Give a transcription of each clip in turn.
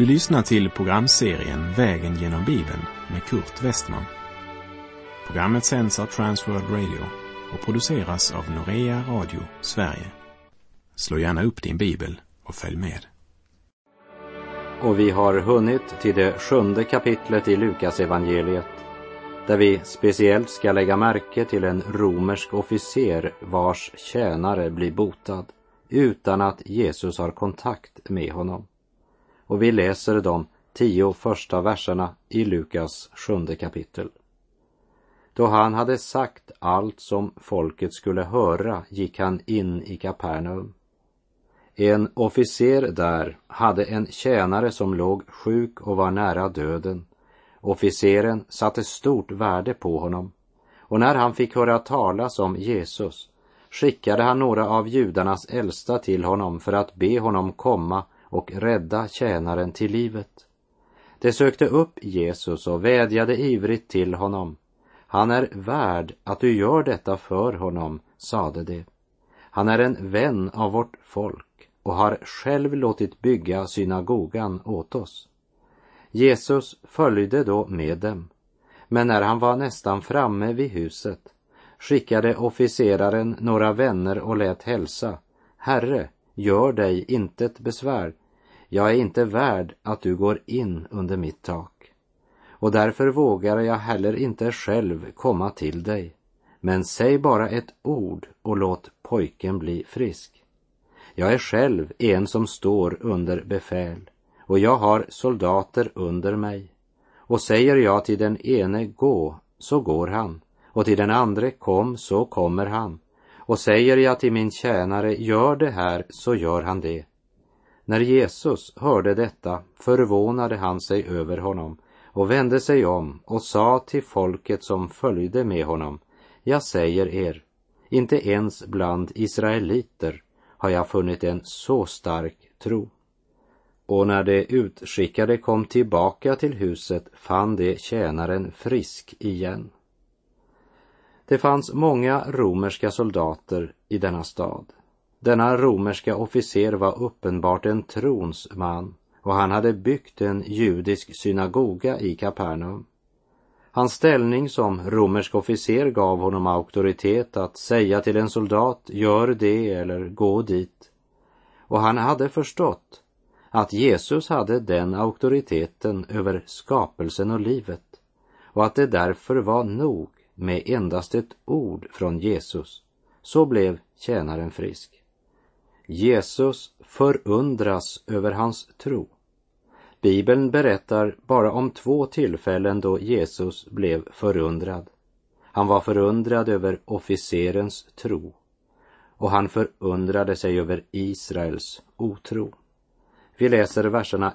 Du lyssnar till programserien Vägen genom Bibeln med Kurt Westman. Programmet sänds av Transworld Radio och produceras av Norea Radio Sverige. Slå gärna upp din bibel och följ med. Och vi har hunnit till det 7:e kapitlet i Lukas evangeliet, där vi speciellt ska lägga märke till en romersk officer vars tjänare blir botad utan att Jesus har kontakt med honom. Och vi läser de 10 första verserna i Lukas 7:e kapitel. Då han hade sagt allt som folket skulle höra gick han in i Kapernaum. En officer där hade en tjänare som låg sjuk och var nära döden. Officeren satte stort värde på honom, och när han fick höra talas om Jesus skickade han några av judarnas äldsta till honom för att be honom komma och rädda tjänaren till livet. De sökte upp Jesus och vädjade ivrigt till honom. Han är värd att du gör detta för honom, sade de. Han är en vän av vårt folk och har själv låtit bygga synagogan åt oss. Jesus följde då med dem, men när han var nästan framme vid huset skickade officeraren några vänner och lät hälsa: Herre, gör dig intet besvär. Jag är inte värd att du går in under mitt tak. Och därför vågar jag heller inte själv komma till dig. Men säg bara ett ord och låt pojken bli frisk. Jag är själv en som står under befäl, och jag har soldater under mig. Och säger jag till den ene gå, så går han. Och till den andre kom, så kommer han. Och säger jag till min tjänare, gör det här, så gör han det. När Jesus hörde detta förvånade han sig över honom och vände sig om och sa till folket som följde med honom: Jag säger er, inte ens bland israeliter har jag funnit en så stark tro. Och när de utskickade kom tillbaka till huset fann de tjänaren frisk igen. Det fanns många romerska soldater i denna stad. Denna romerska officer var uppenbart en trons man, och han hade byggt en judisk synagoga i Kapernaum. Hans ställning som romersk officer gav honom auktoritet att säga till en soldat, gör det eller gå dit. Och han hade förstått att Jesus hade den auktoriteten över skapelsen och livet, och att det därför var nog med endast ett ord från Jesus. Så blev tjänaren frisk. Jesus förundras över hans tro. Bibeln berättar bara om 2 tillfällen då Jesus blev förundrad. Han var förundrad över officerens tro, och han förundrade sig över Israels otro. Vi läser verserna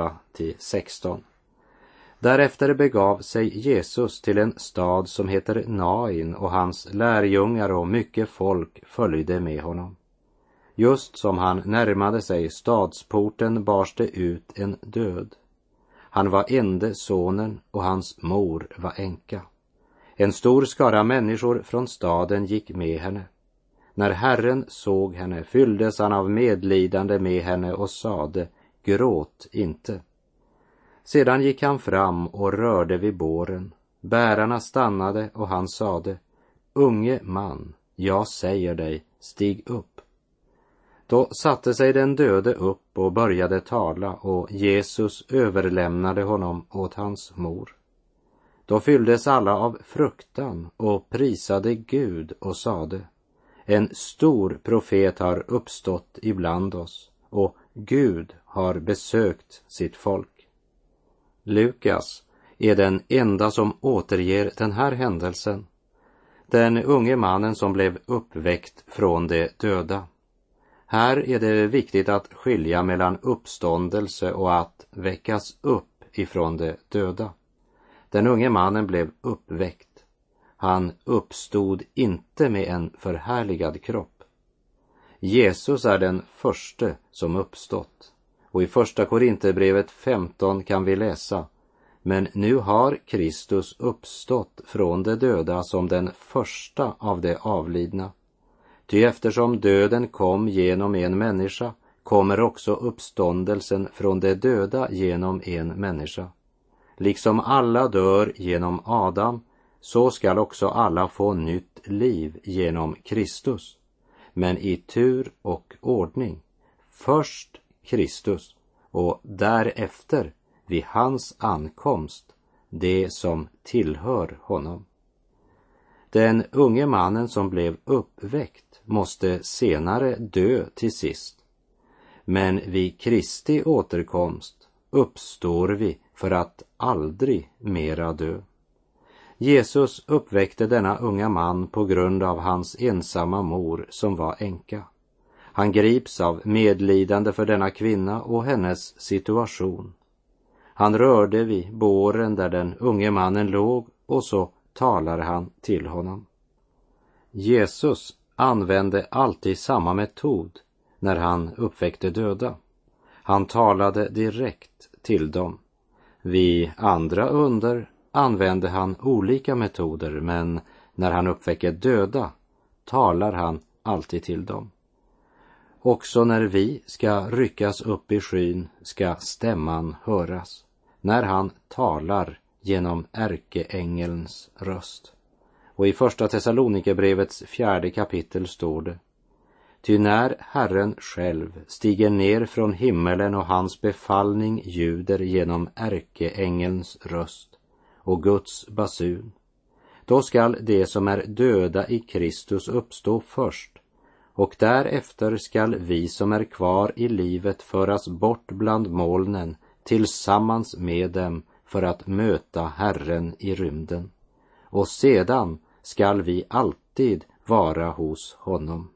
11-16. Därefter begav sig Jesus till en stad som heter Nain, och hans lärjungar och mycket folk följde med honom. Just som han närmade sig stadsporten bars det ut en död. Han var ende sonen och hans mor var änka. En stor skara människor från staden gick med henne. När Herren såg henne fylldes han av medlidande med henne och sade: Gråt inte. Sedan gick han fram och rörde vid båren. Bärarna stannade och han sade: Unge man, jag säger dig, stig upp. Då satte sig den döde upp och började tala, och Jesus överlämnade honom åt hans mor. Då fylldes alla av fruktan och prisade Gud och sade: En stor profet har uppstått ibland oss, och Gud har besökt sitt folk. Lukas är den enda som återger den här händelsen. Den unge mannen som blev uppväckt från de döda. Här är det viktigt att skilja mellan uppståndelse och att väckas upp ifrån de döda. Den unge mannen blev uppväckt. Han uppstod inte med en förhärligad kropp. Jesus är den förste som uppstått. Och i 1 Korinthierbrevet 15 kan vi läsa: Men nu har Kristus uppstått från de döda som den första av de avlidna. Ty eftersom döden kom genom en människa kommer också uppståndelsen från de döda genom en människa. Liksom alla dör genom Adam, så skall också alla få nytt liv genom Kristus. Men i tur och ordning. Först Kristus och därefter vid hans ankomst det som tillhör honom. Den unge mannen som blev uppväckt måste senare dö till sist. Men vid Kristi återkomst uppstår vi för att aldrig mera dö. Jesus uppväckte denna unga man på grund av hans ensamma mor som var änka. Han grips av medlidande för denna kvinna och hennes situation. Han rörde vid båren där den unge mannen låg och så talar han till honom. Jesus använde alltid samma metod när han uppväckte döda. Han talade direkt till dem. Vid andra under använde han olika metoder, men när han uppväcker döda talar han alltid till dem. Också när vi ska ryckas upp i skyn ska stämman höras, när han talar genom ärkeängelns röst. Och i första Thessalonikerbrevets 4:e kapitel står det: Ty när Herren själv stiger ner från himmelen och hans befallning ljuder genom ärkeängelns röst och Guds basun, då skall det som är döda i Kristus uppstå först, och därefter skall vi som är kvar i livet föras bort bland molnen tillsammans med dem för att möta Herren i rymden. Och sedan skall vi alltid vara hos honom.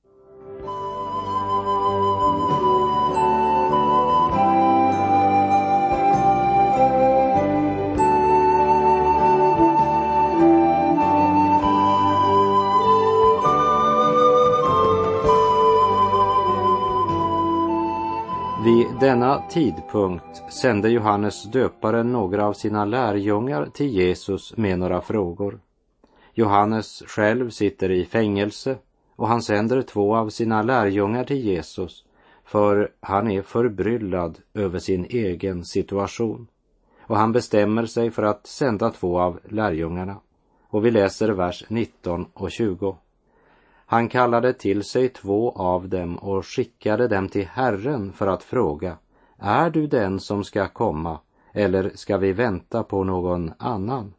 Vid denna tidpunkt sände Johannes döparen några av sina lärjungar till Jesus med några frågor. Johannes själv sitter i fängelse och han sänder 2 av sina lärjungar till Jesus, för han är förbryllad över sin egen situation. Och han bestämmer sig för att sända 2 av lärjungarna. Och vi läser vers 19 och 20. Han kallade till sig 2 av dem och skickade dem till Herren för att fråga: Är du den som ska komma, eller ska vi vänta på någon annan?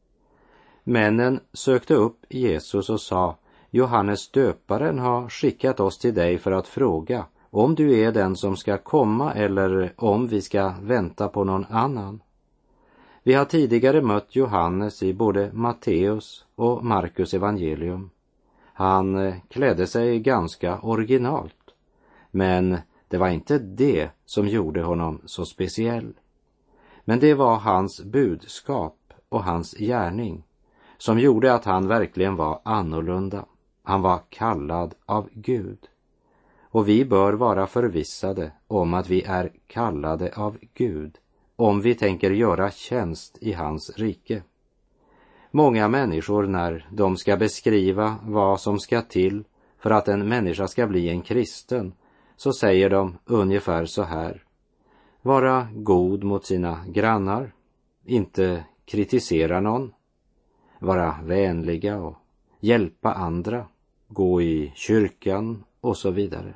Männen sökte upp Jesus och sa: Johannes döparen har skickat oss till dig för att fråga om du är den som ska komma eller om vi ska vänta på någon annan. Vi har tidigare mött Johannes i både Matteus och Markus evangelium. Han klädde sig ganska originalt, men det var inte det som gjorde honom så speciell. Men det var hans budskap och hans gärning som gjorde att han verkligen var annorlunda. Han var kallad av Gud. Och vi bör vara förvissade om att vi är kallade av Gud om vi tänker göra tjänst i hans rike. Många människor, när de ska beskriva vad som ska till för att en människa ska bli en kristen, så säger de ungefär så här: vara god mot sina grannar, inte kritisera någon, vara vänliga och hjälpa andra, gå i kyrkan och så vidare.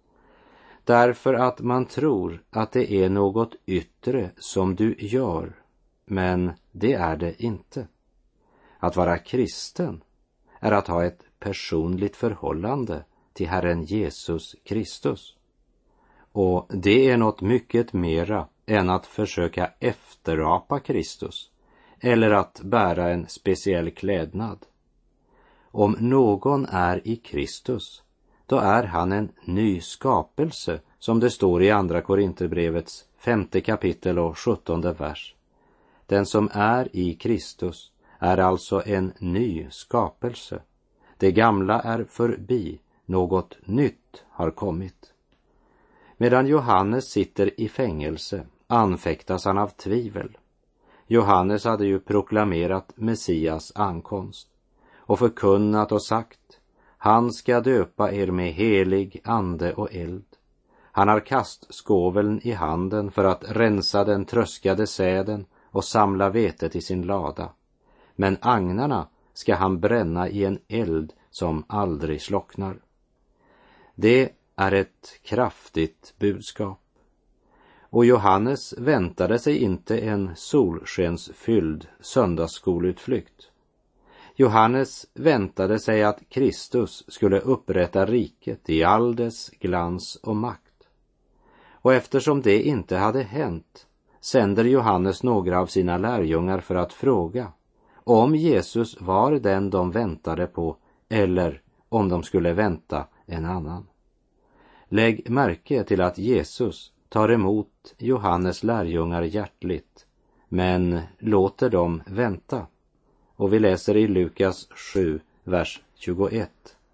Därför att man tror att det är något yttre som du gör, men det är det inte. Att vara kristen är att ha ett personligt förhållande till Herren Jesus Kristus. Och det är något mycket mera än att försöka efterapa Kristus eller att bära en speciell klädnad. Om någon är i Kristus, då är han en ny skapelse, som det står i andra Korinterbrevets 5:e kapitel och 17:e vers. Den som är i Kristus är alltså en ny skapelse. Det gamla är förbi, något nytt har kommit. Medan Johannes sitter i fängelse anfäktas han av tvivel. Johannes hade ju proklamerat Messias ankomst och förkunnat och sagt: han ska döpa er med helig ande och eld. Han har kastskåveln i handen för att rensa den tröskade säden och samla vetet i sin lada. Men agnarna ska han bränna i en eld som aldrig slocknar. Det är ett kraftigt budskap. Och Johannes väntade sig inte en solskensfylld söndagsskoluutflykt. Johannes väntade sig att Kristus skulle upprätta riket i all dess glans och makt. Och eftersom det inte hade hänt sänder Johannes några av sina lärjungar för att fråga om Jesus var den de väntade på eller om de skulle vänta en annan. Lägg märke till att Jesus tar emot Johannes lärjungar hjärtligt, men låter dem vänta. Och vi läser i Lukas 7, vers 21.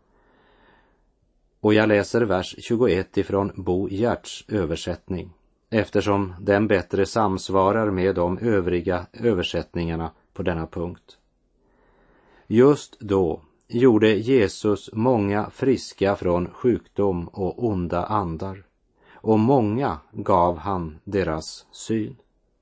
Och jag läser vers 21 ifrån Bo Giertz översättning, eftersom den bättre samsvarar med de övriga översättningarna på denna punkt. Just då gjorde Jesus många friska från sjukdom och onda andar, och många gav han deras syn.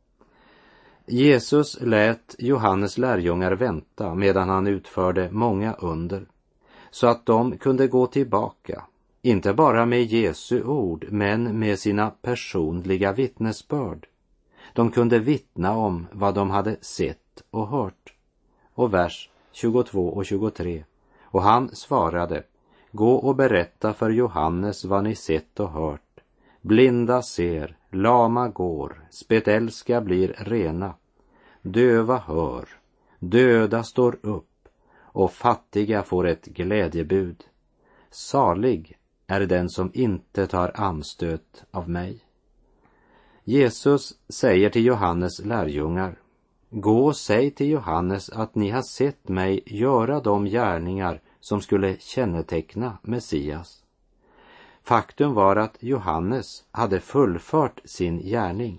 Jesus lät Johannes lärjungar vänta medan han utförde många under, så att de kunde gå tillbaka, inte bara med Jesu ord, men med sina personliga vittnesbörd. De kunde vittna om vad de hade sett och hört. Och vers 22 och 23. Och han svarade: gå och berätta för Johannes vad ni sett och hört. Blinda ser, lama går, spetälska blir rena, döva hör, döda står upp och fattiga får ett glädjebud. Salig är den som inte tar anstöt av mig. Jesus säger till Johannes lärjungar: gå och säg till Johannes att ni har sett mig göra de gärningar som skulle känneteckna Messias. Faktum var att Johannes hade fullfört sin gärning.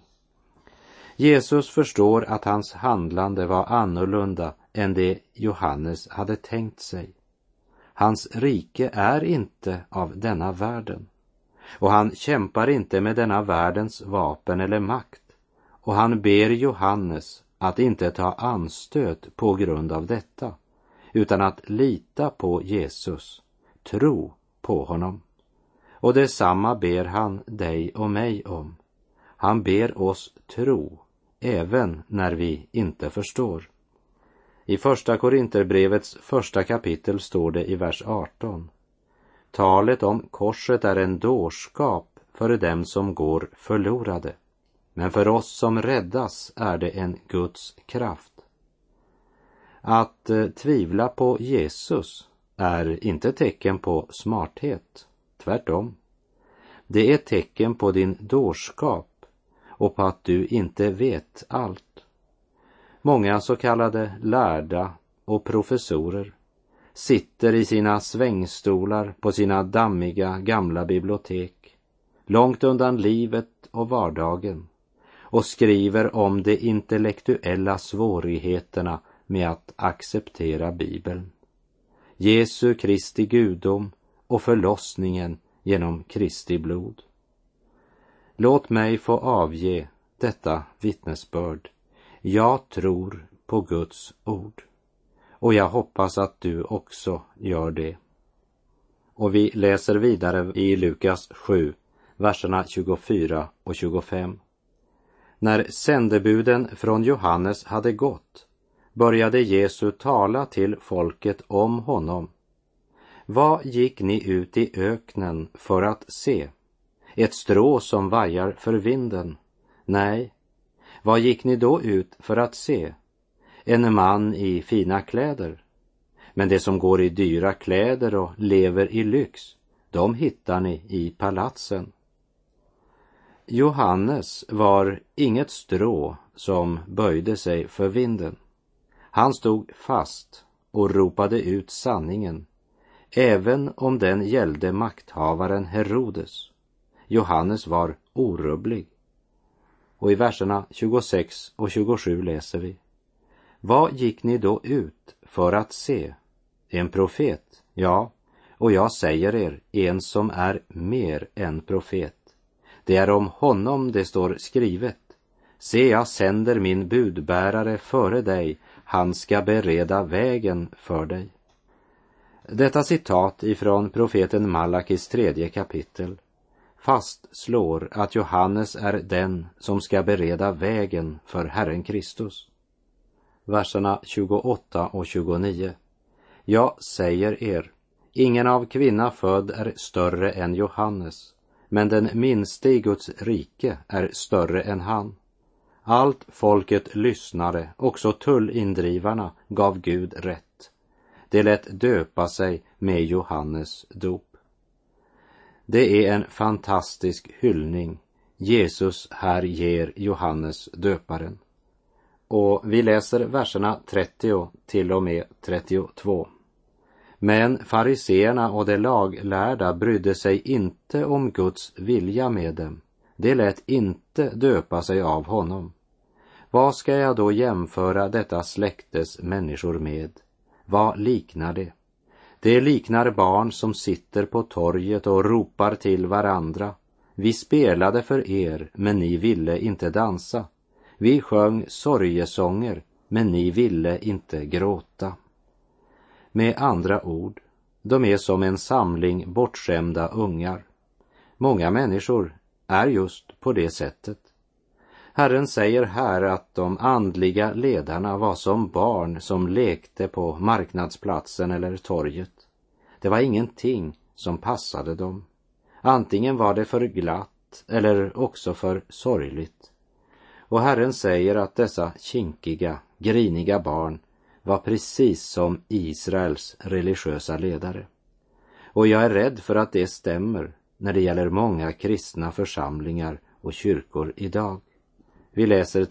Jesus förstår att hans handlande var annorlunda än det Johannes hade tänkt sig. Hans rike är inte av denna världen, och han kämpar inte med denna världens vapen eller makt, och han ber Johannes att inte ta anstöt på grund av detta, utan att lita på Jesus, tro på honom. Och detsamma ber han dig och mig om. Han ber oss tro, även när vi inte förstår. I första Korinterbrevets första kapitel står det i vers 18: talet om korset är en dårskap för dem som går förlorade, men för oss som räddas är det en Guds kraft. Att tvivla på Jesus är inte tecken på smarthet, tvärtom. Det är tecken på din dårskap och på att du inte vet allt. Många så kallade lärda och professorer sitter i sina svängstolar på sina dammiga gamla bibliotek, långt undan livet och vardagen, och skriver om de intellektuella svårigheterna med att acceptera Bibeln, Jesu Kristi gudom och förlossningen genom Kristi blod. Låt mig få avge detta vittnesbörd. Jag tror på Guds ord, och jag hoppas att du också gör det. Och vi läser vidare i Lukas 7, verserna 24 och 25. När sändebuden från Johannes hade gått, började Jesus tala till folket om honom. Vad gick ni ut i öknen för att se? Ett strå som vajar för vinden? Nej. Vad gick ni då ut för att se? En man i fina kläder? Men det som går i dyra kläder och lever i lyx, de hittar ni i palatsen. Johannes var inget strå som böjde sig för vinden. Han stod fast och ropade ut sanningen, även om den gällde makthavaren Herodes. Johannes var orubblig. Och i verserna 26 och 27 läser vi: vad gick ni då ut för att se? En profet? Ja, och jag säger er, en som är mer än profet. Det är om honom det står skrivet: se, jag sänder min budbärare före dig, han ska bereda vägen för dig. Detta citat ifrån profeten Malakis 3:e kapitel fastslår att Johannes är den som ska bereda vägen för Herren Kristus. Verserna 28 och 29. Jag säger er, ingen av kvinna född är större än Johannes, men den minste i Guds rike är större än han. Allt folket lyssnade, också tullindrivarna, gav Gud rätt. Det lät döpa sig med Johannes dop. Det är en fantastisk hyllning Jesus här ger Johannes döparen. Och vi läser verserna 30 till och med 32. Men fariseerna och de laglärda brydde sig inte om Guds vilja med dem. Det lät inte döpa sig av honom. Vad ska jag då jämföra detta släktes människor med? Vad liknar det? Det liknar barn som sitter på torget och ropar till varandra: vi spelade för er, men ni ville inte dansa. Vi sjöng sorgesånger, men ni ville inte gråta. Med andra ord, de är som en samling bortskämda ungar. Många människor är just på det sättet. Herren säger här att de andliga ledarna var som barn som lekte på marknadsplatsen eller torget. Det var ingenting som passade dem. Antingen var det för glatt eller också för sorgligt. Och Herren säger att dessa kinkiga, griniga barn var precis som Israels religiösa ledare. Och jag är rädd för att det stämmer när det gäller många kristna församlingar och kyrkor idag. Vi läser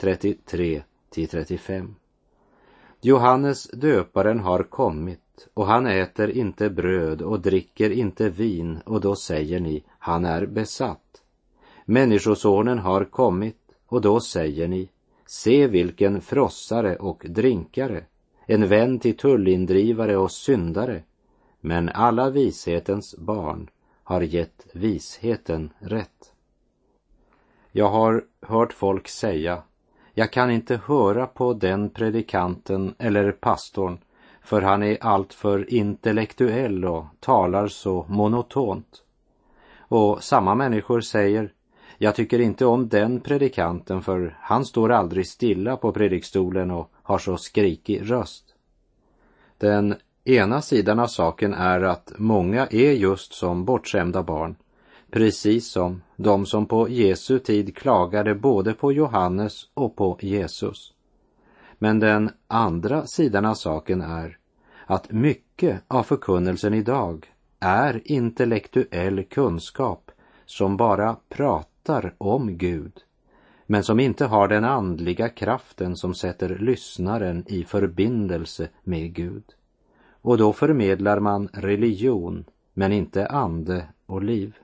33-35. Johannes döparen har kommit, och han äter inte bröd och dricker inte vin, och då säger ni, han är besatt. Människosonen har kommit, och då säger ni, se vilken frossare och drinkare, en vän till tullindrivare och syndare. Men alla vishetens barn har gett visheten rätt. Jag har hört folk säga, jag kan inte höra på den predikanten eller pastorn, för han är alltför intellektuell och talar så monotont. Och samma människor säger, jag tycker inte om den predikanten, för han står aldrig stilla på predikstolen och har så skrikig röst. Den ena sidan av saken är att många är just som bortskämda barn, precis som de som på Jesu tid klagade både på Johannes och på Jesus. Men den andra sidan av saken är att mycket av förkunnelsen idag är intellektuell kunskap som bara pratar om Gud, men som inte har den andliga kraften som sätter lyssnaren i förbindelse med Gud. Och då förmedlar man religion, men inte ande och liv.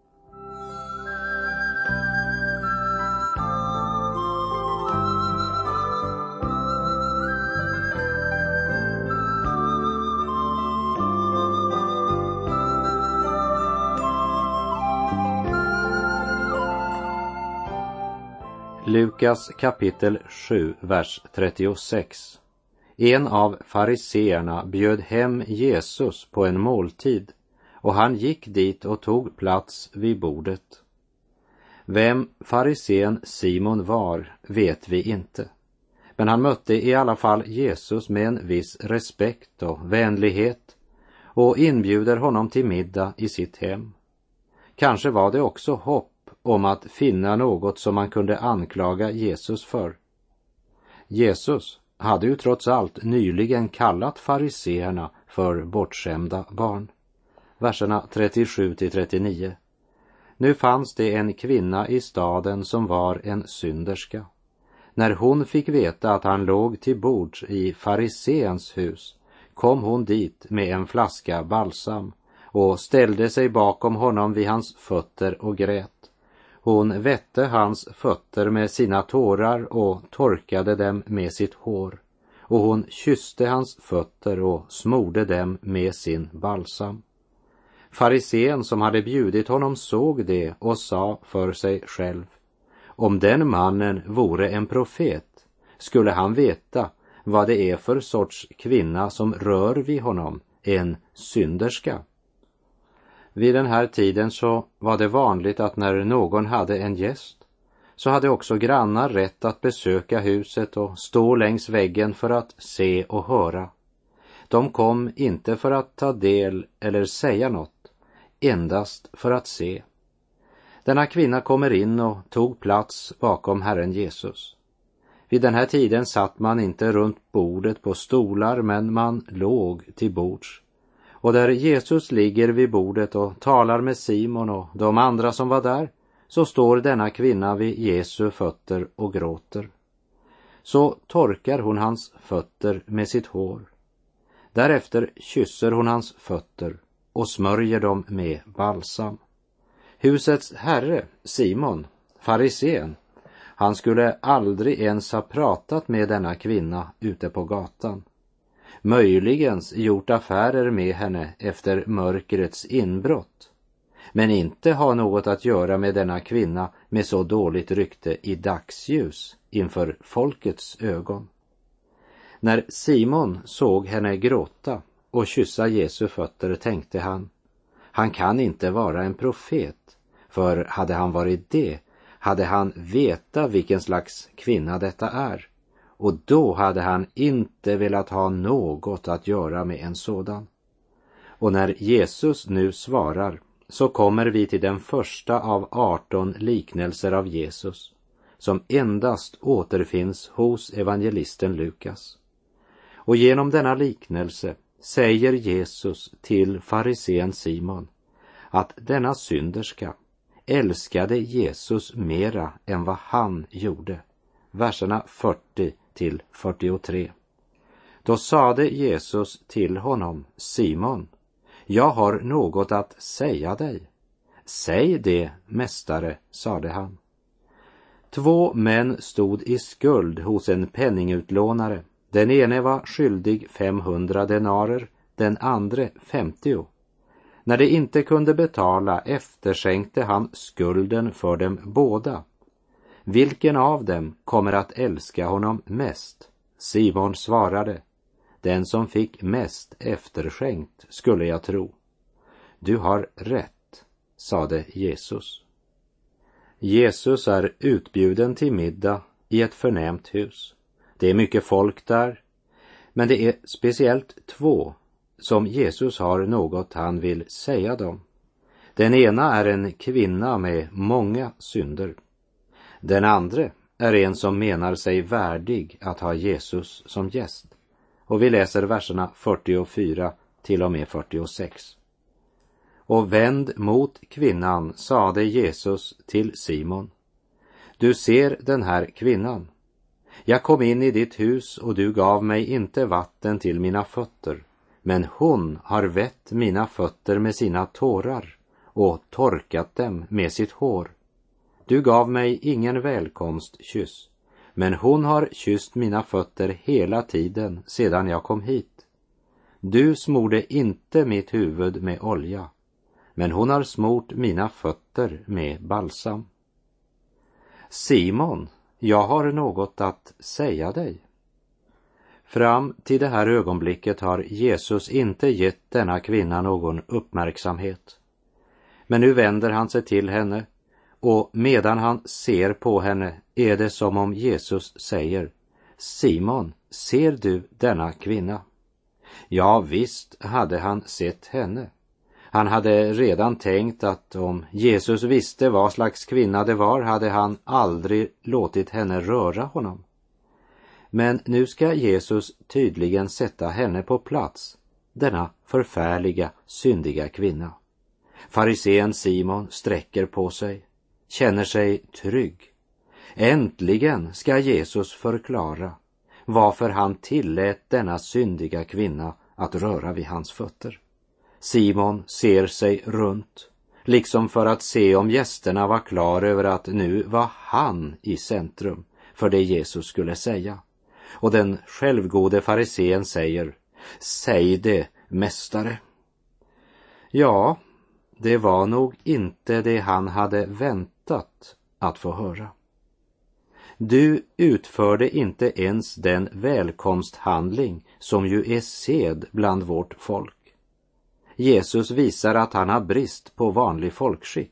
Lukas kapitel 7, vers 36. En av fariseerna bjöd hem Jesus på en måltid, och han gick dit och tog plats vid bordet. Vem farisén Simon var vet vi inte, men han mötte i alla fall Jesus med en viss respekt och vänlighet och inbjuder honom till middag i sitt hem. Kanske var det också hopp om att finna något som man kunde anklaga Jesus för. Jesus hade ju trots allt nyligen kallat fariseerna för bortskämda barn. Verserna 37-39. Nu fanns det en kvinna i staden som var en synderska. När hon fick veta att han låg till bords i fariseens hus, kom hon dit med en flaska balsam och ställde sig bakom honom vid hans fötter och grät. Hon vätte hans fötter med sina tårar och torkade dem med sitt hår, och hon kysste hans fötter och smorde dem med sin balsam. Farisén som hade bjudit honom såg det och sa för sig själv: om den mannen vore en profet skulle han veta vad det är för sorts kvinna som rör vid honom, en synderska. Vid den här tiden så var det vanligt att när någon hade en gäst så hade också grannar rätt att besöka huset och stå längs väggen för att se och höra. De kom inte för att ta del eller säga något, endast för att se. Denna kvinna kommer in och tog plats bakom Herren Jesus. Vid den här tiden satt man inte runt bordet på stolar, men man låg till bords. Och där Jesus ligger vid bordet och talar med Simon och de andra som var där, så står denna kvinna vid Jesu fötter och gråter. Så torkar hon hans fötter med sitt hår. Därefter kysser hon hans fötter och smörjer dem med balsam. Husets herre, Simon, farisén, han skulle aldrig ens ha pratat med denna kvinna ute på gatan. Möjligen gjort affärer med henne efter mörkrets inbrott, men inte ha något att göra med denna kvinna med så dåligt rykte i dagsljus inför folkets ögon. När Simon såg henne gråta och kyssa Jesu fötter tänkte han kan inte vara en profet, för hade han varit det hade han veta vilken slags kvinna detta är, och då hade han inte velat ha något att göra med en sådan. Och när Jesus nu svarar så kommer vi till den första av 18 liknelser av Jesus, som endast återfinns hos evangelisten Lukas. Och genom denna liknelse säger Jesus till farisén Simon att denna synderska älskade Jesus mera än vad han gjorde. Verserna 40 till 43. Då sade Jesus till honom: Simon, jag har något att säga dig. Säg det, mästare, sade han. 2 män stod i skuld hos en penningutlånare. Den ene var skyldig 500 denarer, den andra 50. När de inte kunde betala efterskänkte han skulden för dem båda. Vilken av dem kommer att älska honom mest? Simon svarade: den som fick mest efterskänkt, skulle jag tro. Du har rätt, sade Jesus. Jesus är utbjuden till middag i ett förnämt hus. Det är mycket folk där, men det är speciellt 2 som Jesus har något han vill säga dem. Den ena är en kvinna med många synder. Den andra är en som menar sig värdig att ha Jesus som gäst. Och vi läser verserna 44 till och med 46. Och vänd mot kvinnan sade Jesus till Simon: du ser den här kvinnan. Jag kom in i ditt hus och du gav mig inte vatten till mina fötter, men hon har vätt mina fötter med sina tårar och torkat dem med sitt hår. Du gav mig ingen välkomstkyss, men hon har kysst mina fötter hela tiden sedan jag kom hit. Du smorde inte mitt huvud med olja, men hon har smort mina fötter med balsam. Simon, jag har något att säga dig. Fram till det här ögonblicket har Jesus inte gett denna kvinna någon uppmärksamhet. Men nu vänder han sig till henne, och medan han ser på henne är det som om Jesus säger: Simon, ser du denna kvinna? Ja, visst hade han sett henne. Han hade redan tänkt att om Jesus visste vad slags kvinna det var hade han aldrig låtit henne röra honom. Men nu ska Jesus tydligen sätta henne på plats, denna förfärliga, syndiga kvinna. Farisén Simon sträcker på sig, känner sig trygg. Äntligen ska Jesus förklara varför han tillät denna syndiga kvinna att röra vid hans fötter. Simon ser sig runt, liksom för att se om gästerna var klar över att nu var han i centrum för det Jesus skulle säga. Och den självgode farisén säger: Säg det, mästare. Ja, det var nog inte det han hade väntat att få höra. Du utförde inte ens den välkomsthandling som ju är sed bland vårt folk. Jesus visar att han har brist på vanlig folkskick.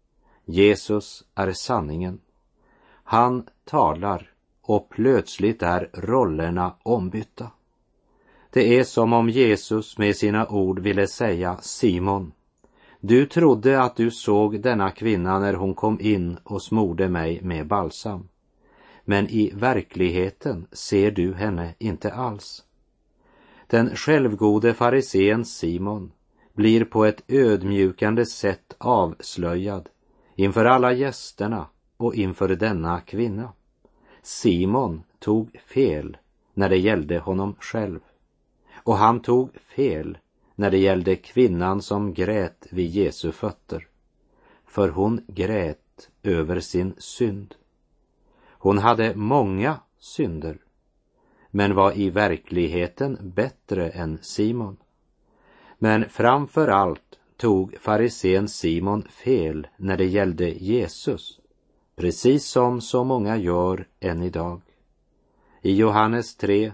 Jesus är sanningen. Han talar och plötsligt är rollerna ombytta. Det är som om Jesus med sina ord ville säga: Simon, du trodde att du såg denna kvinna när hon kom in och smorde mig med balsam. Men i verkligheten ser du henne inte alls. Den självgode farisén Simon blir på ett ödmjukande sätt avslöjad inför alla gästerna och inför denna kvinna. Simon tog fel när det gällde honom själv. Och han tog fel när det gällde kvinnan som grät vid Jesu fötter. För hon grät över sin synd. Hon hade många synder, men var i verkligheten bättre än Simon. Men framför allt tog farisén Simon fel när det gällde Jesus, precis som så många gör än idag. I Johannes 3,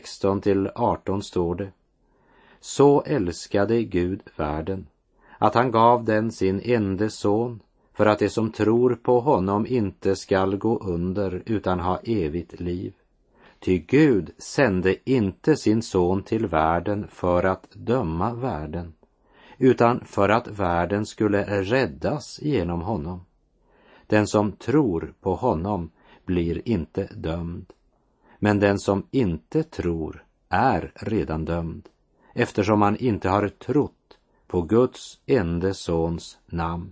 16-18 står det: Så älskade Gud världen, att han gav den sin ende son, för att de som tror på honom inte skall gå under utan ha evigt liv. Ty Gud sände inte sin son till världen för att döma världen, utan för att världen skulle räddas genom honom. Den som tror på honom blir inte dömd, men den som inte tror är redan dömd, eftersom han inte har trott på Guds ende sons namn.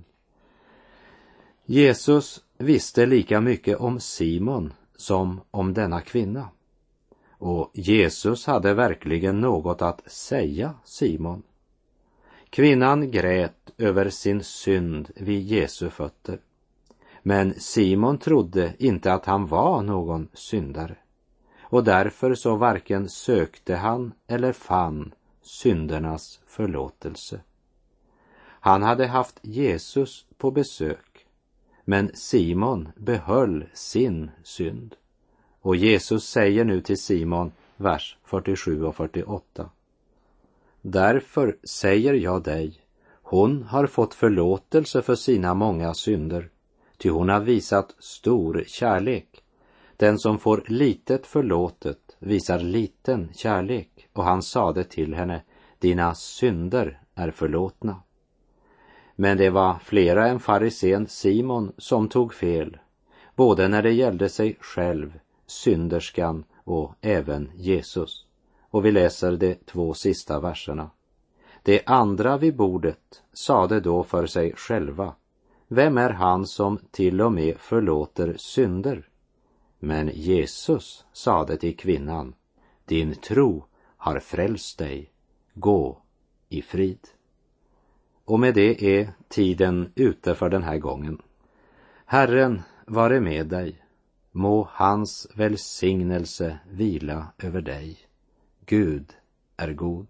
Jesus visste lika mycket om Simon som om denna kvinna. Och Jesus hade verkligen något att säga Simon. Kvinnan grät över sin synd vid Jesu fötter. Men Simon trodde inte att han var någon syndare. Och därför så varken sökte han eller fann syndernas förlåtelse. Han hade haft Jesus på besök, men Simon behöll sin synd. Och Jesus säger nu till Simon, vers 47 och 48. Därför säger jag dig, hon har fått förlåtelse för sina många synder, ty hon har visat stor kärlek. Den som får litet förlåtet visar liten kärlek, och han sade till henne, dina synder är förlåtna. Men det var flera än farisén Simon som tog fel, både när det gällde sig själv, synderskan och även Jesus. Och vi läser de 2 sista verserna. De andra vid bordet sade då för sig själva, vem är han som till och med förlåter synder? Men Jesus sade till kvinnan, din tro har frälst dig, gå i frid. Och med det är tiden ute för den här gången. Herren vare med dig, må hans välsignelse vila över dig. Gud är god.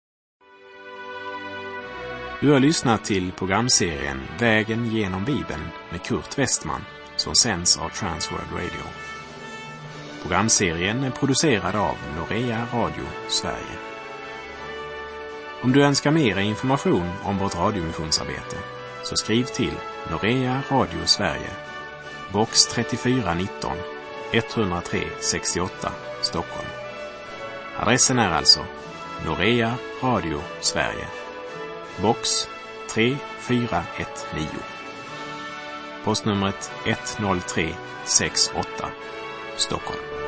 Du har lyssnat till programserien Vägen genom Bibeln med Kurt Westman, som sänds av Transworld Radio. Programserien är producerad av Norea Radio Sverige. Om du önskar mer information om vårt radiomissionsarbete, så skriv till Norea Radio Sverige, box 3419 103 68 Stockholm. Adressen är alltså Norea Radio Sverige, box 3419. Postnumret 10368 Stockholm.